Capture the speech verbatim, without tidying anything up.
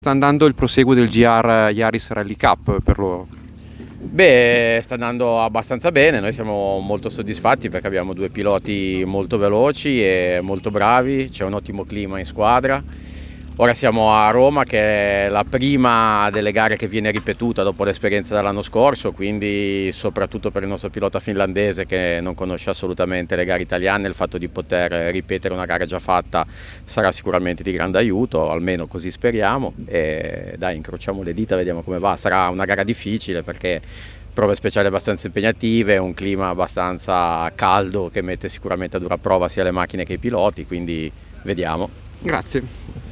Sta andando il proseguo del G R Yaris Rally Cup per loro? Beh, sta andando abbastanza bene, noi siamo molto soddisfatti perché abbiamo due piloti molto veloci e molto bravi, c'è un ottimo clima in squadra. Ora siamo a Roma, che è la prima delle gare che viene ripetuta dopo l'esperienza dell'anno scorso, quindi soprattutto per il nostro pilota finlandese che non conosce assolutamente le gare italiane, il fatto di poter ripetere una gara già fatta sarà sicuramente di grande aiuto, almeno così speriamo, e dai, incrociamo le dita, vediamo come va. Sarà una gara difficile perché prove speciali abbastanza impegnative, un clima abbastanza caldo che mette sicuramente a dura prova sia le macchine che i piloti, quindi vediamo. Grazie.